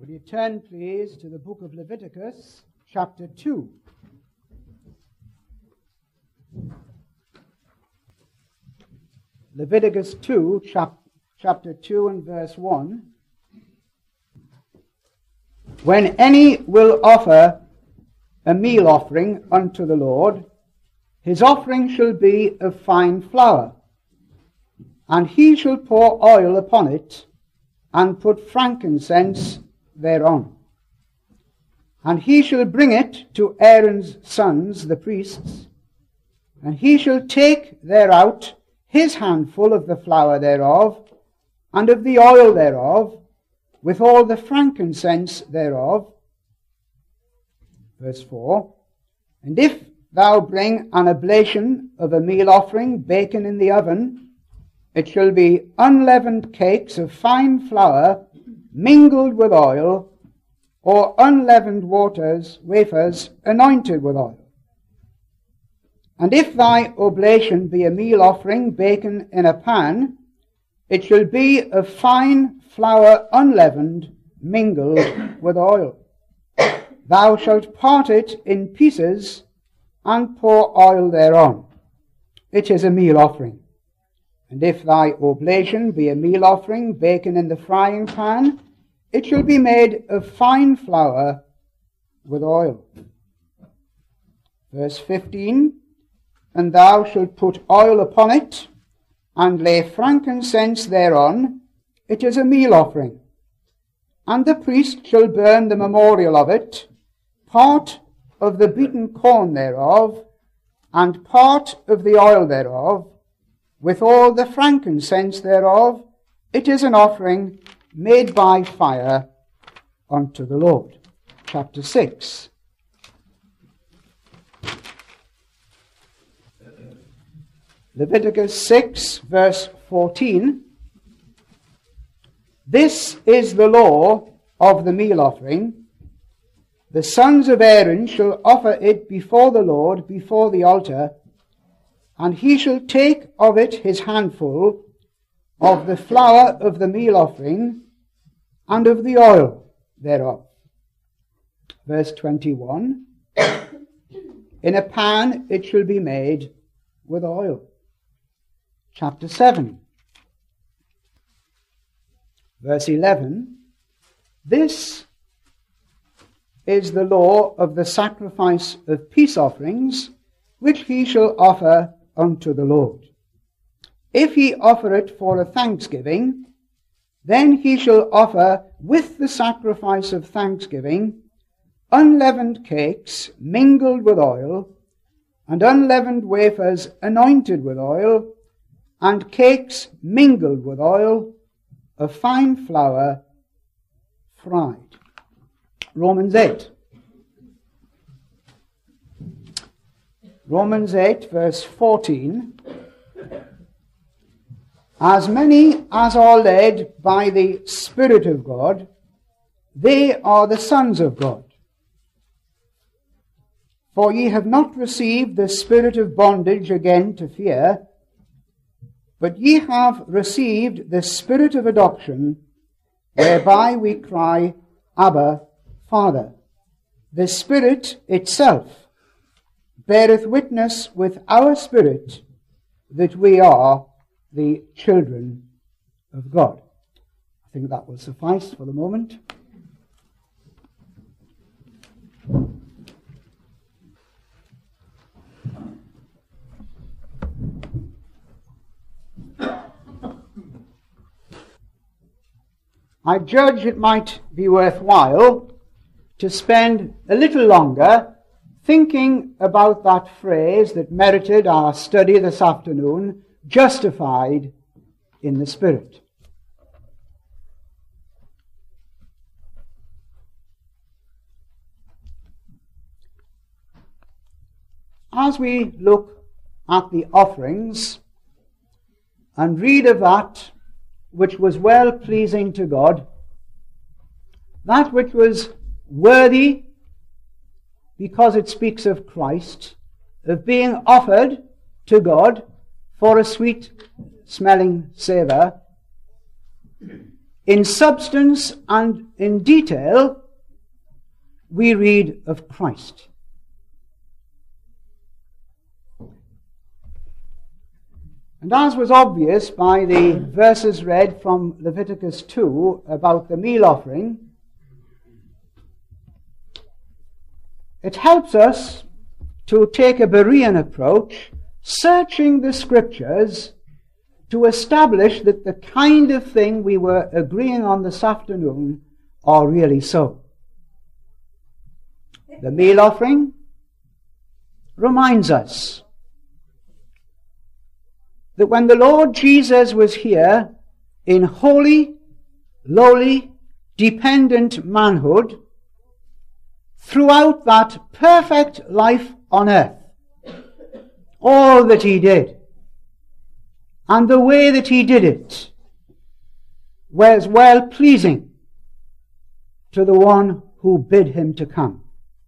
Will you turn, please, to the book of Leviticus, chapter 2. Leviticus 2, chapter 2 and verse 1. When any will offer a meal offering unto the Lord, his offering shall be of fine flour, and he shall pour oil upon it, and put frankincense thereon. And he shall bring it to Aaron's sons, the priests, and he shall take thereout his handful of the flour thereof, and of the oil thereof, with all the frankincense thereof. Verse 4. And if thou bring an oblation of a meal offering baken in the oven, it shall be unleavened cakes of fine flour mingled with oil, or unleavened wafers anointed with oil. And if thy oblation be a meal offering baken in a pan, it shall be of fine flour unleavened, mingled with oil. Thou shalt part it in pieces, and pour oil thereon. It is a meal offering. And if thy oblation be a meal offering baken in the frying pan, it shall be made of fine flour with oil. Verse 15. And thou shalt put oil upon it, and lay frankincense thereon. It is a meal offering. And the priest shall burn the memorial of it, part of the beaten corn thereof, and part of the oil thereof, with all the frankincense thereof. It is an offering made by fire unto the Lord. Chapter 6. Leviticus 6, verse 14. This is the law of the meal offering. The sons of Aaron shall offer it before the Lord, before the altar, and he shall take of it his handful of the flour of the meal offering, and of the oil thereof. Verse 21. In a pan it shall be made with oil. Chapter 7. Verse 11. This is the law of the sacrifice of peace offerings, which he shall offer unto the Lord. If he offer it for a thanksgiving, then he shall offer with the sacrifice of thanksgiving unleavened cakes mingled with oil, and unleavened wafers anointed with oil, and cakes mingled with oil of fine flour fried. Romans 8. Romans 8, verse 14. As many as are led by the Spirit of God, they are the sons of God. For ye have not received the spirit of bondage again to fear, but ye have received the spirit of adoption, whereby we cry, Abba, Father. The Spirit itself beareth witness with our spirit that we are the children of God. I think that will suffice for the moment. I judge it might be worthwhile to spend a little longer thinking about that phrase that merited our study this afternoon, justified in the Spirit. As we look at the offerings and read of that which was well pleasing to God, that which was worthy because it speaks of Christ, of being offered to God for a sweet smelling savour, in substance and in detail, we read of Christ. And as was obvious by the verses read from Leviticus 2 about the meal offering, it helps us to take a Berean approach, searching the Scriptures to establish that the kind of thing we were agreeing on this afternoon are really so. The meal offering reminds us that when the Lord Jesus was here in holy, lowly, dependent manhood, throughout that perfect life on earth, all that he did, and the way that he did it, was well-pleasing to the one who bid him to come.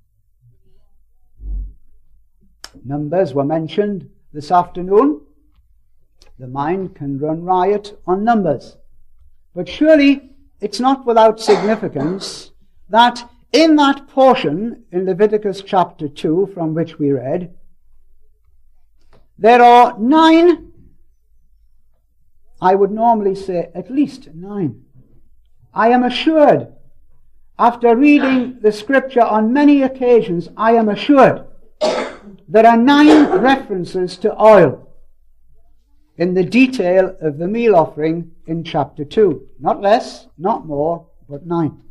Numbers were mentioned this afternoon. The mind can run riot on numbers. But surely it's not without significance that in that portion in Leviticus chapter 2 from which we read, there are 9, I would normally say at least 9. I am assured, after reading the Scripture on many occasions, I am assured there are 9 references to oil in the detail of the meal offering in chapter 2. Not less, not more, but 9.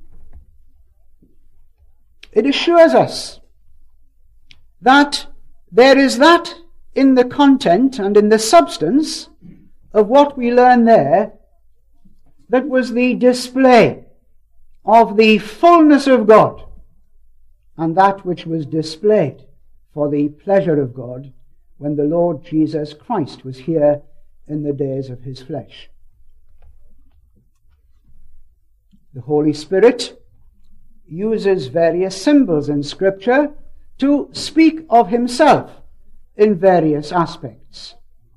It assures us that there is that in the content and in the substance of what we learn there that was the display of the fullness of God, and that which was displayed for the pleasure of God when the Lord Jesus Christ was here in the days of his flesh. The Holy Spirit uses various symbols in Scripture to speak of himself in various aspects.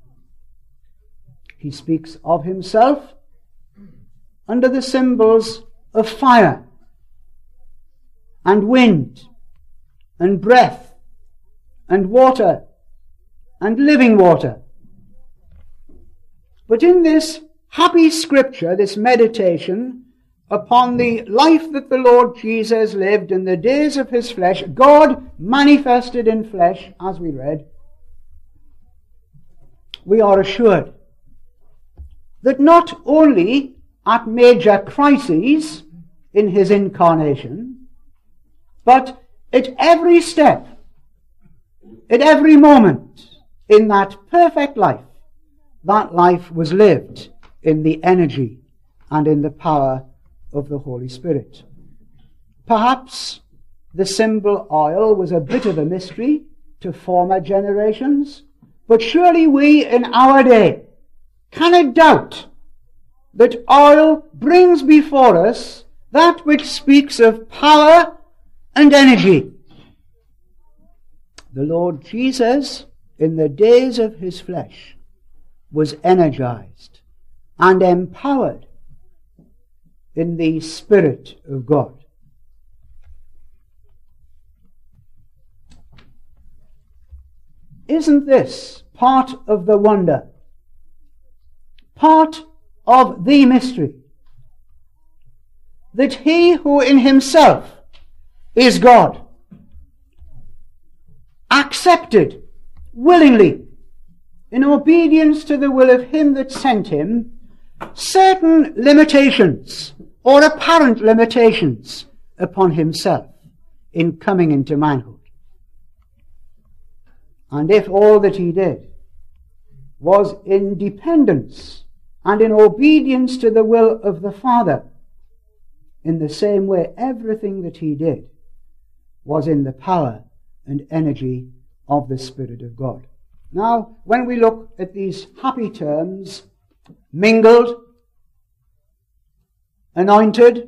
He speaks of himself under the symbols of fire and wind and breath and water and living water. But in this happy Scripture, this meditation upon the life that the Lord Jesus lived in the days of his flesh, God manifested in flesh, as we read, we are assured that not only at major crises in his incarnation, but at every step, at every moment in that perfect life, that life was lived in the energy and in the power of the Holy Spirit. Perhaps the symbol oil was a bit of a mystery to former generations, but surely we in our day cannot doubt that oil brings before us that which speaks of power and energy. The Lord Jesus, in the days of his flesh, was energized and empowered in the Spirit of God. Isn't this part of the wonder? Part of the mystery? That he who in himself is God accepted willingly, in obedience to the will of him that sent him, certain limitations or apparent limitations upon himself in coming into manhood. And if all that he did was in dependence and in obedience to the will of the Father, in the same way everything that he did was in the power and energy of the Spirit of God. Now, when we look at these happy terms, mingled, anointed,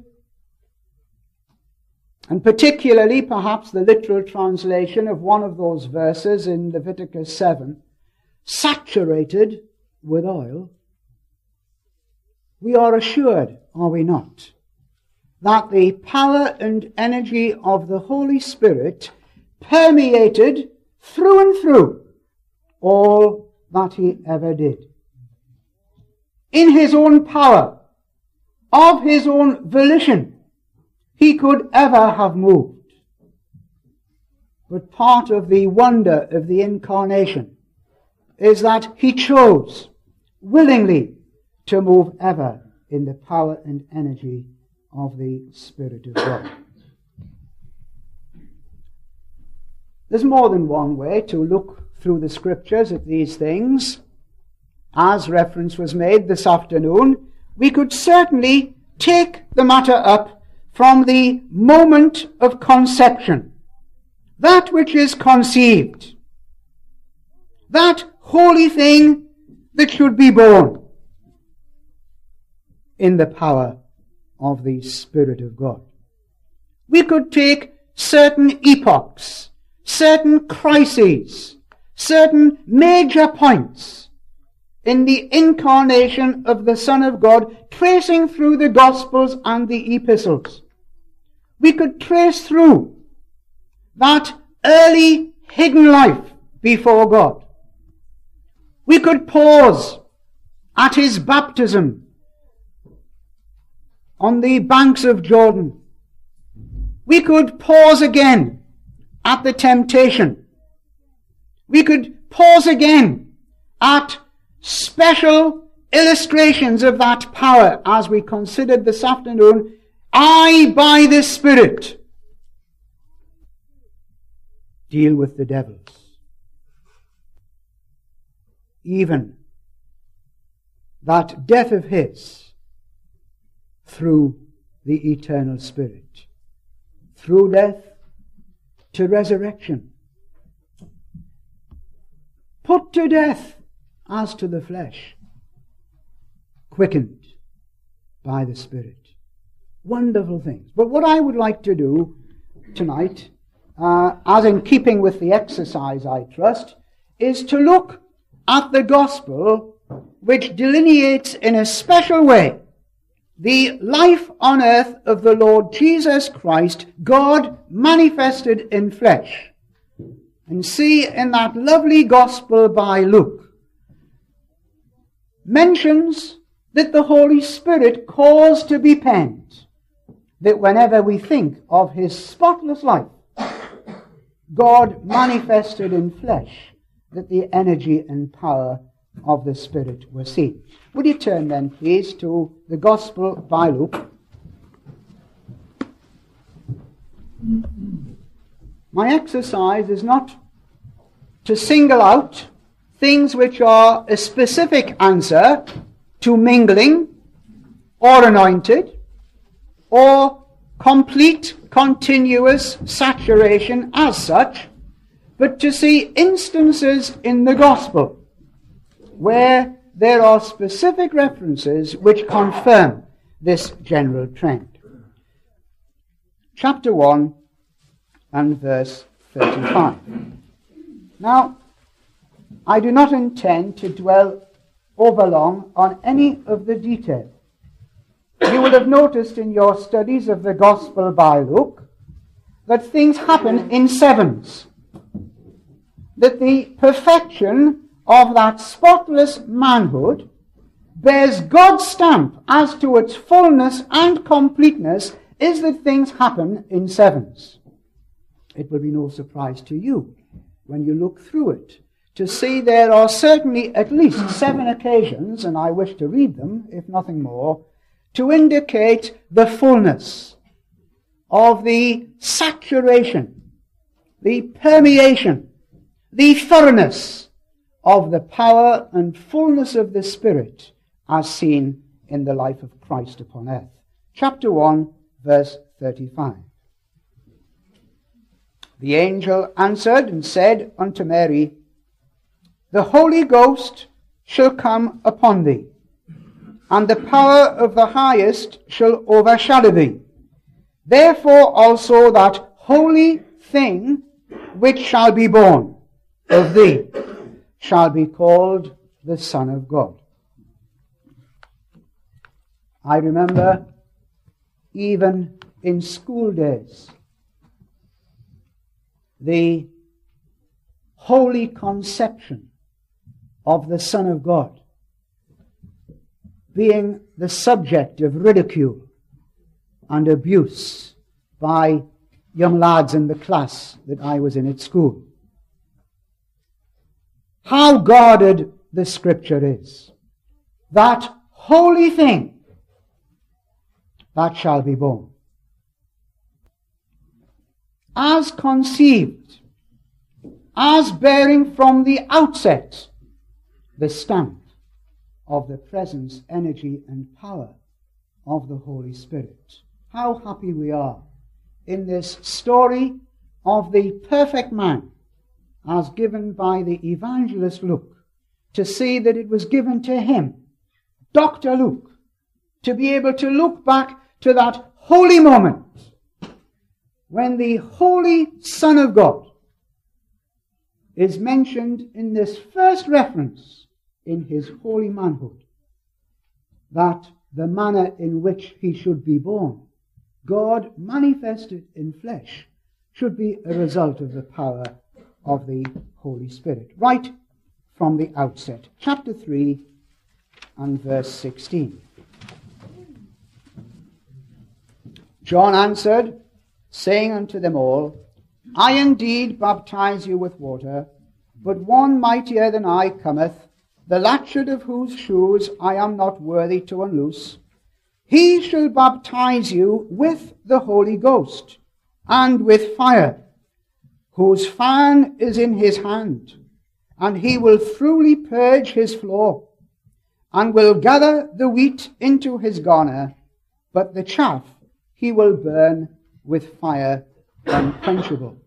and particularly perhaps the literal translation of one of those verses in Leviticus 7, saturated with oil, we are assured, are we not, that the power and energy of the Holy Spirit permeated through and through all that he ever did. In his own power, of his own volition, he could ever have moved. But part of the wonder of the incarnation is that he chose willingly to move ever in the power and energy of the Spirit of God. There's more than one way to look through the Scriptures at these things. As reference was made this afternoon, we could certainly take the matter up from the moment of conception. That which is conceived, that holy thing that should be born in the power of the Spirit of God. We could take certain epochs, certain crises, certain major points in the incarnation of the Son of God, tracing through the Gospels and the Epistles. We could trace through that early hidden life before God. We could pause at his baptism on the banks of Jordan. We could pause again at the temptation. We could pause again at special illustrations of that power as we considered this afternoon, I by the Spirit deal with the devils. Even that death of his through the eternal Spirit. Through death to resurrection. Put to death as to the flesh. Quickened by the Spirit. Wonderful things. But what I would like to do tonight, as in keeping with the exercise, I trust, is to look at the gospel which delineates in a special way the life on earth of the Lord Jesus Christ, God manifested in flesh. And see in that lovely gospel by Luke, mentions that the Holy Spirit caused to be penned, that whenever we think of his spotless life, God manifested in flesh, that the energy and power of the Spirit were seen. Would you turn then, please, to the Gospel by Luke? My exercise is not to single out things which are a specific answer to mingling, or anointed, or complete, continuous saturation as such, but to see instances in the Gospel where there are specific references which confirm this general trend. Chapter 1 and verse 35. Now, I do not intend to dwell overlong on any of the detail. You will have noticed in your studies of the Gospel by Luke that things happen in sevens. That the perfection of that spotless manhood bears God's stamp as to its fullness and completeness, is that things happen in sevens. It will be no surprise to you when you look through it to see there are certainly at least 7 occasions, and I wish to read them, if nothing more, to indicate the fullness of the saturation, the permeation, the thoroughness of the power and fullness of the Spirit as seen in the life of Christ upon earth. Chapter 1, verse 35. The angel answered and said unto Mary, The Holy Ghost shall come upon thee, and the power of the highest shall overshadow thee. Therefore also that holy thing which shall be born of thee shall be called the Son of God. I remember even in school days, the holy conception of the Son of God being the subject of ridicule and abuse by young lads in the class that I was in at school. How guarded the Scripture is. That holy thing that shall be born. As conceived, as bearing from the outset the stamp of the presence, energy, and power of the Holy Spirit. How happy we are in this story of the perfect man as given by the evangelist Luke, to see that it was given to him, Dr. Luke, to be able to look back to that holy moment when the Holy Son of God is mentioned in this first reference in his holy manhood, that the manner in which he should be born, God manifested in flesh, should be a result of the power of the Holy Spirit. Right from the outset. Chapter 3 and verse 16. John answered, saying unto them all, I indeed baptize you with water, but one mightier than I cometh, the latchet of whose shoes I am not worthy to unloose. He shall baptize you with the Holy Ghost and with fire, whose fan is in his hand, and he will thoroughly purge his floor, and will gather the wheat into his garner, but the chaff he will burn with fire unquenchable.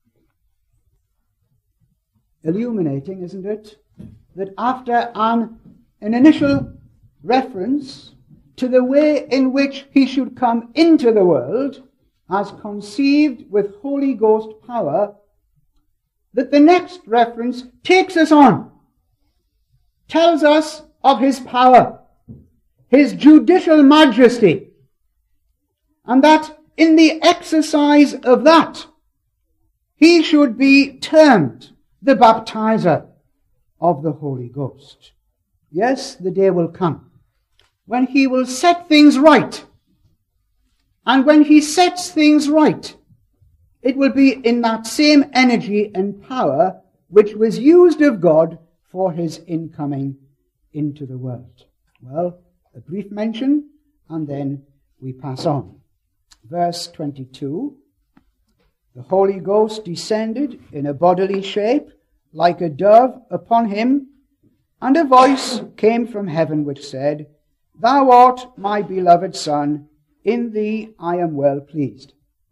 Illuminating, isn't it? That after an initial reference to the way in which he should come into the world, as conceived with Holy Ghost power, that the next reference takes us on, tells us of his power, his judicial majesty, and that in the exercise of that, he should be termed the baptizer of the Holy Ghost. Yes, the day will come when he will set things right. And when he sets things right, it will be in that same energy and power which was used of God for his incoming into the world. Well, a brief mention, and then we pass on. Verse 22, the Holy Ghost descended in a bodily shape like a dove upon him, and a voice came from heaven which said, Thou art my beloved Son, in thee I am well pleased.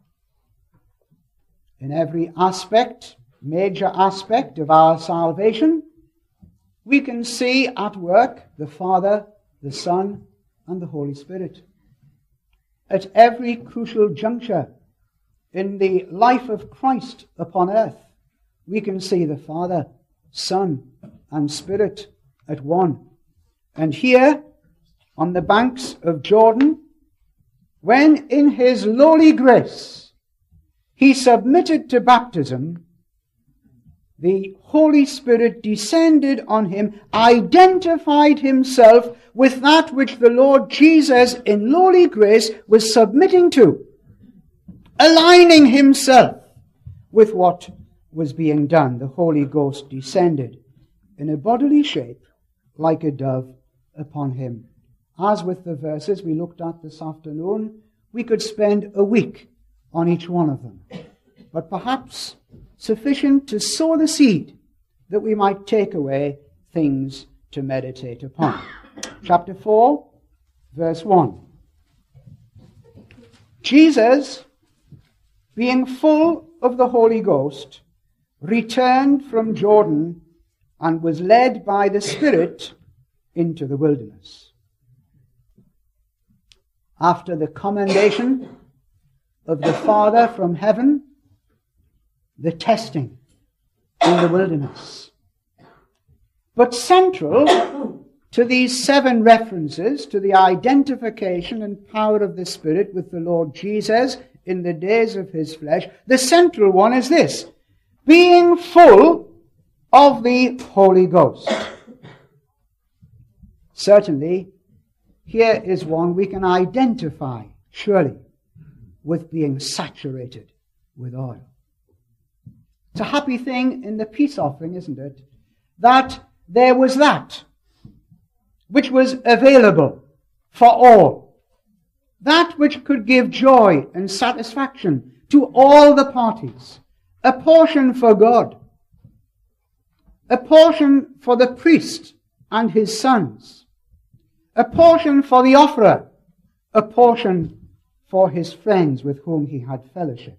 In every aspect, major aspect of our salvation, we can see at work the Father, the Son, and the Holy Spirit. At every crucial juncture in the life of Christ upon earth, we can see the Father, Son, and Spirit at one. And here, on the banks of Jordan, when in his lowly grace he submitted to baptism, the Holy Spirit descended on him, identified himself with that which the Lord Jesus in lowly grace was submitting to, aligning himself with what was being done. The Holy Ghost descended in a bodily shape like a dove upon him. As with the verses we looked at this afternoon, we could spend a week on each one of them, but perhaps sufficient to sow the seed that we might take away things to meditate upon. Chapter 4, verse 1. Jesus, being full of the Holy Ghost, returned from Jordan and was led by the Spirit into the wilderness. After the commendation of the Father from heaven, the testing in the wilderness. But central to these 7 references to the identification and power of the Spirit with the Lord Jesus in the days of his flesh, the central one is this: being full of the Holy Ghost. Certainly, here is one we can identify, surely, with being saturated with oil. It's a happy thing in the peace offering, isn't it, that there was that which was available for all, that which could give joy and satisfaction to all the parties, a portion for God, a portion for the priest and his sons, a portion for the offerer, a portion for his friends with whom he had fellowship.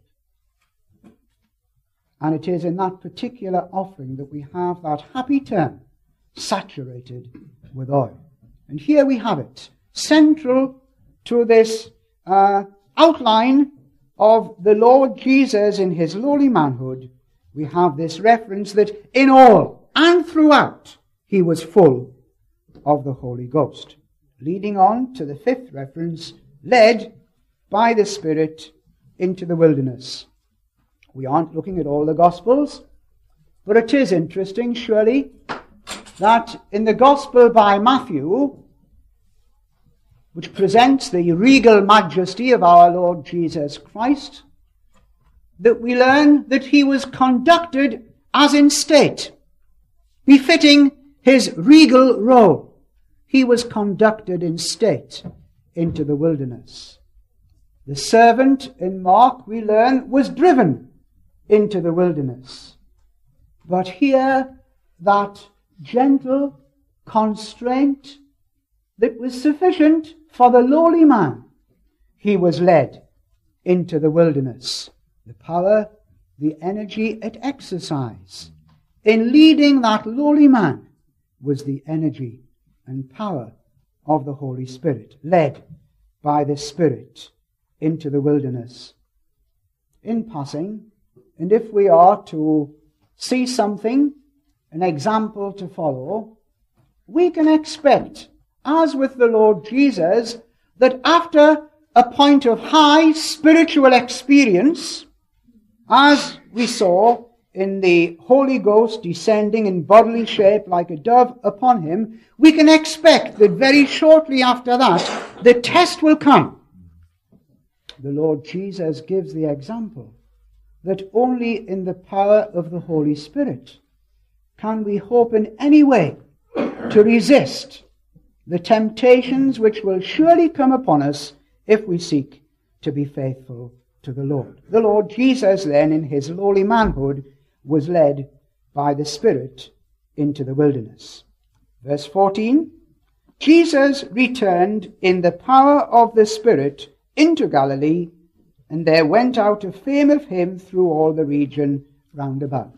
And it is in that particular offering that we have that happy term, saturated with oil. And here we have it, central to this outline of the Lord Jesus in his lowly manhood. We have this reference that in all and throughout he was full of the Holy Ghost. Leading on to the 5th reference, led by the Spirit into the wilderness. We aren't looking at all the Gospels, but it is interesting, surely, that in the Gospel by Matthew, which presents the regal majesty of our Lord Jesus Christ, that we learn that he was conducted as in state, befitting his regal role. He was conducted in state into the wilderness. The servant in Mark, we learn, was driven into the wilderness. But here, that gentle constraint that was sufficient for the lowly man, he was led into the wilderness. The power, the energy it exercised in leading that lowly man was the energy and power of the Holy Spirit, led by the Spirit into the wilderness. In passing, and if we are to see something, an example to follow, we can expect, as with the Lord Jesus, that after a point of high spiritual experience, as we saw in the Holy Ghost descending in bodily shape like a dove upon him, we can expect that very shortly after that, the test will come. The Lord Jesus gives the example that only in the power of the Holy Spirit can we hope in any way to resist the temptations which will surely come upon us if we seek to be faithful to the Lord. The Lord Jesus then, in his lowly manhood, was led by the Spirit into the wilderness. Verse 14, Jesus returned in the power of the Spirit into Galilee, and there went out a fame of him through all the region round about.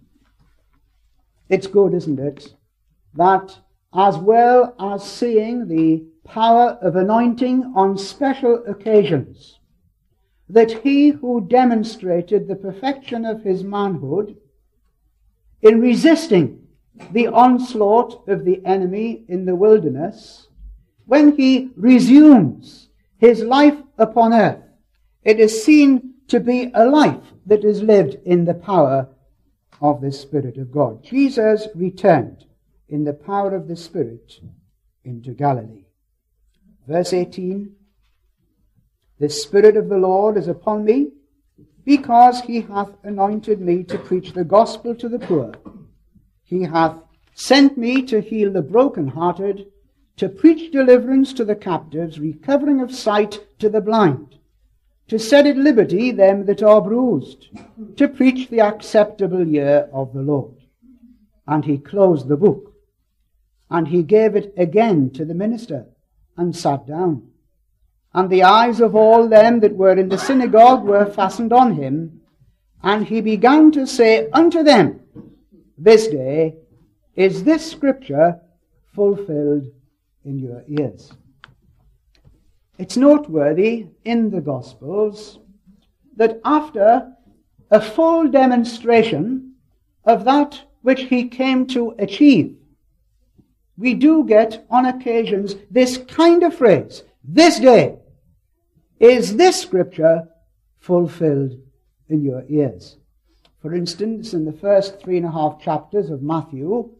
It's good, isn't it, that as well as seeing the power of anointing on special occasions, that he who demonstrated the perfection of his manhood in resisting the onslaught of the enemy in the wilderness, when he resumes his life upon earth, it is seen to be a life that is lived in the power of the Spirit of God. Jesus returned in the power of the Spirit into Galilee. Verse 18, the Spirit of the Lord is upon me, because he hath anointed me to preach the gospel to the poor. He hath sent me to heal the brokenhearted, to preach deliverance to the captives, recovering of sight to the blind, to set at liberty them that are bruised, to preach the acceptable year of the Lord. And he closed the book, and he gave it again to the minister, and sat down. And the eyes of all them that were in the synagogue were fastened on him, and he began to say unto them, this day is this scripture fulfilled in your ears. It's noteworthy in the Gospels that after a full demonstration of that which he came to achieve, we do get on occasions this kind of phrase, this day is this scripture fulfilled in your ears. For instance, in the first 3.5 chapters of Matthew,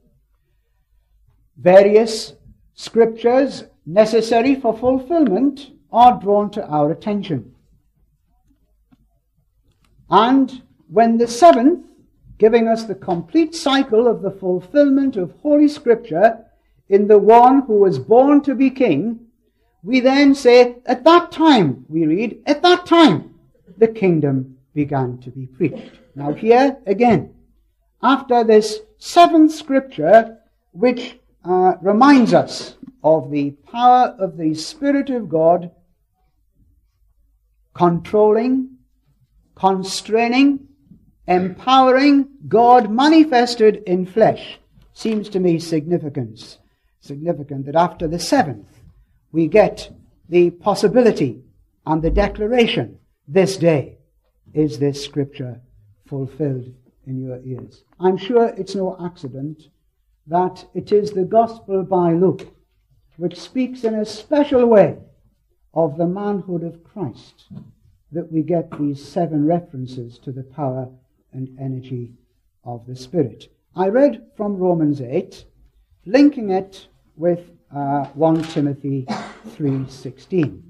various scriptures necessary for fulfillment are drawn to our attention. And when the seventh, giving us the complete cycle of the fulfillment of Holy Scripture in the one who was born to be king, we then say, at that time, we read, at that time, the kingdom began to be preached. Now here, again, after this seventh scripture, which reminds us of the power of the Spirit of God controlling, constraining, empowering God manifested in flesh, seems to me significant that after the seventh we get the possibility and the declaration, this day is this scripture fulfilled in your ears. I'm sure it's no accident that it is the Gospel by Luke which speaks in a special way of the manhood of Christ, that we get these 7 references to the power and energy of the Spirit. I read from Romans 8, linking it with 1 Timothy 3:16.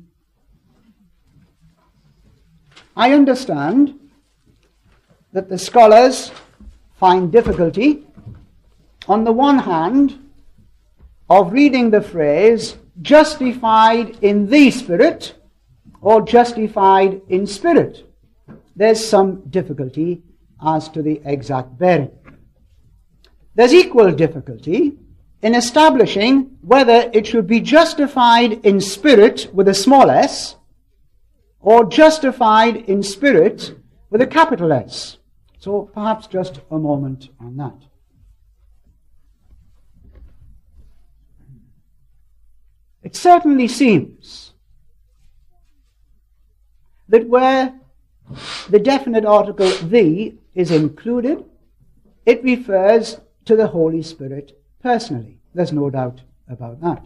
I understand that the scholars find difficulty, on the one hand, of reading the phrase justified in the Spirit or justified in spirit. There's some difficulty as to the exact bearing. There's equal difficulty in establishing whether it should be justified in spirit with a small s or justified in spirit with a capital S. So perhaps just a moment on that. It certainly seems that where the definite article the is included, it refers to the Holy Spirit personally. There's no doubt about that.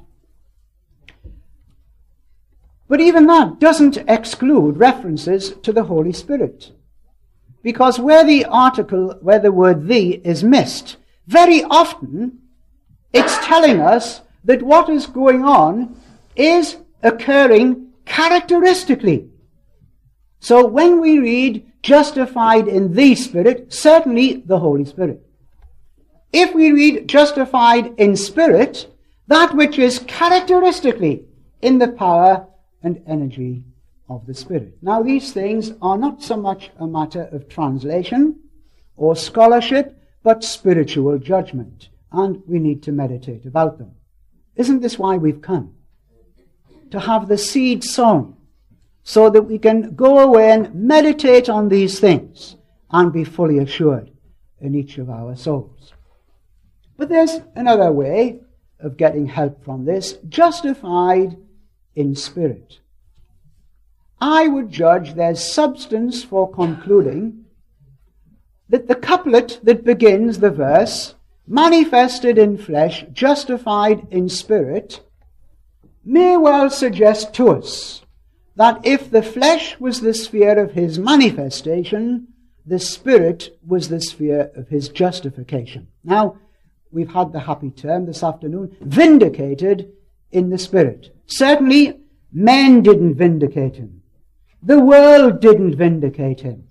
But even that doesn't exclude references to the Holy Spirit. Because where the word the is missed, very often it's telling us that what is going on is occurring characteristically. So when we read justified in the Spirit, certainly the Holy Spirit. If we read justified in spirit, that which is characteristically in the power and energy of the Spirit. Now these things are not so much a matter of translation or scholarship, but spiritual judgment, and we need to meditate about them. Isn't this why we've come? To have the seed sown, so that we can go away and meditate on these things and be fully assured in each of our souls. But there's another way of getting help from this, justified in spirit. I would judge there's substance for concluding that the couplet that begins the verse, manifested in flesh, justified in spirit, may well suggest to us that if the flesh was the sphere of his manifestation, the Spirit was the sphere of his justification. Now, we've had the happy term this afternoon, vindicated in the Spirit. Certainly, men didn't vindicate him. The world didn't vindicate him.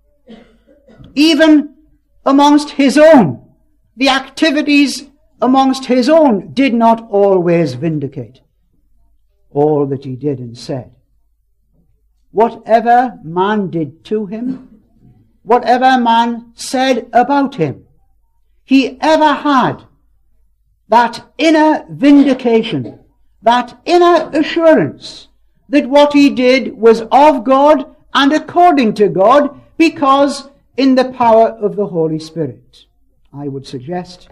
Even amongst his own, the activities amongst his own did not always vindicate all that he did and said. Whatever man did to him, whatever man said about him, he ever had that inner vindication, that inner assurance that what he did was of God and according to God, because in the power of the Holy Spirit. I would suggest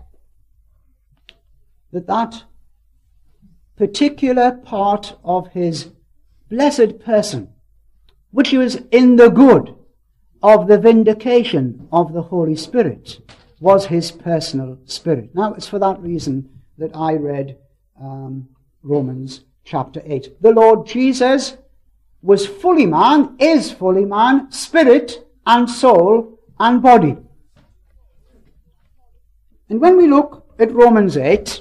that that particular part of his blessed person, which was in the good of the vindication of the Holy Spirit, was his personal spirit. Now, it's for that reason that I read Romans chapter 8. The Lord Jesus was fully man, is fully man, spirit and soul and body. And when we look at Romans 8,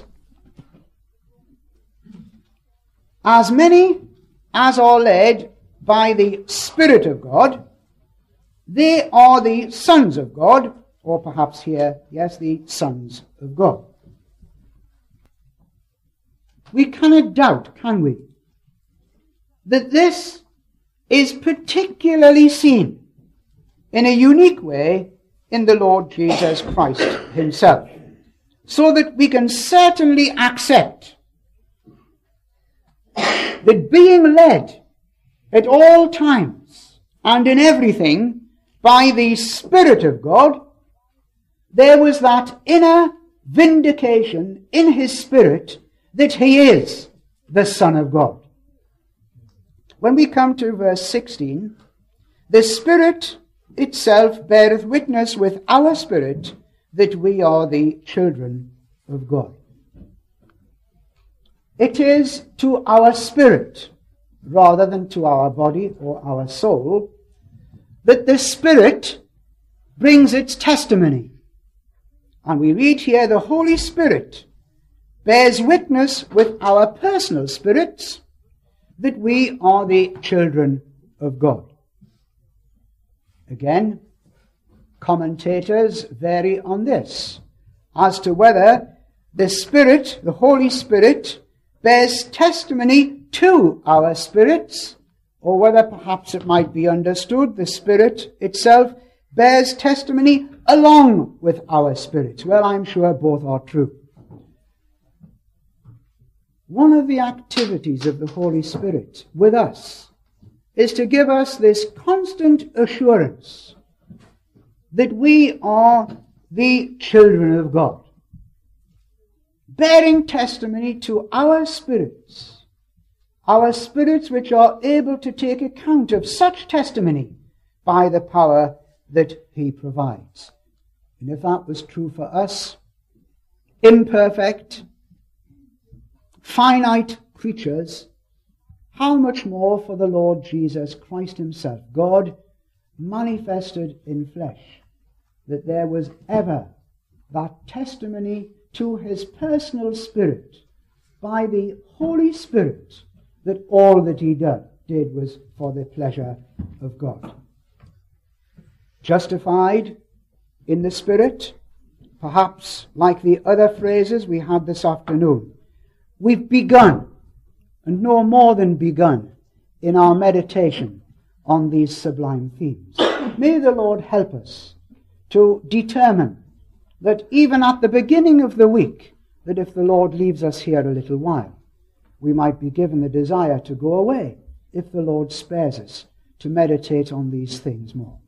as many as are led by the Spirit of God, they are the sons of God, or perhaps here, yes, the sons of God. We cannot doubt, can we, that this is particularly seen in a unique way in the Lord Jesus Christ himself, so that we can certainly accept that being led at all times and in everything by the Spirit of God, there was that inner vindication in his spirit that he is the Son of God. When we come to verse 16, the Spirit itself beareth witness with our spirit that we are the children of God. It is to our spirit, rather than to our body or our soul, that the Spirit brings its testimony. And we read here, the Holy Spirit bears witness with our personal spirits that we are the children of God. Again, commentators vary on this, as to whether the Spirit, the Holy Spirit, bears testimony to our spirits, or whether perhaps it might be understood the Spirit itself bears testimony along with our spirits. Well, I'm sure both are true. One of the activities of the Holy Spirit with us is to give us this constant assurance that we are the children of God, bearing testimony to our spirits which are able to take account of such testimony by the power that he provides. And if that was true for us, imperfect, finite creatures, how much more for the Lord Jesus Christ himself, God manifested in flesh, that there was ever that testimony to his personal spirit by the Holy Spirit that all that he did was for the pleasure of God. Justified in the Spirit, perhaps like the other phrases we had this afternoon, we've begun, and no more than begun, in our meditation on these sublime themes. May the Lord help us to determine that even at the beginning of the week, that if the Lord leaves us here a little while, we might be given the desire to go away, if the Lord spares us, to meditate on these things more.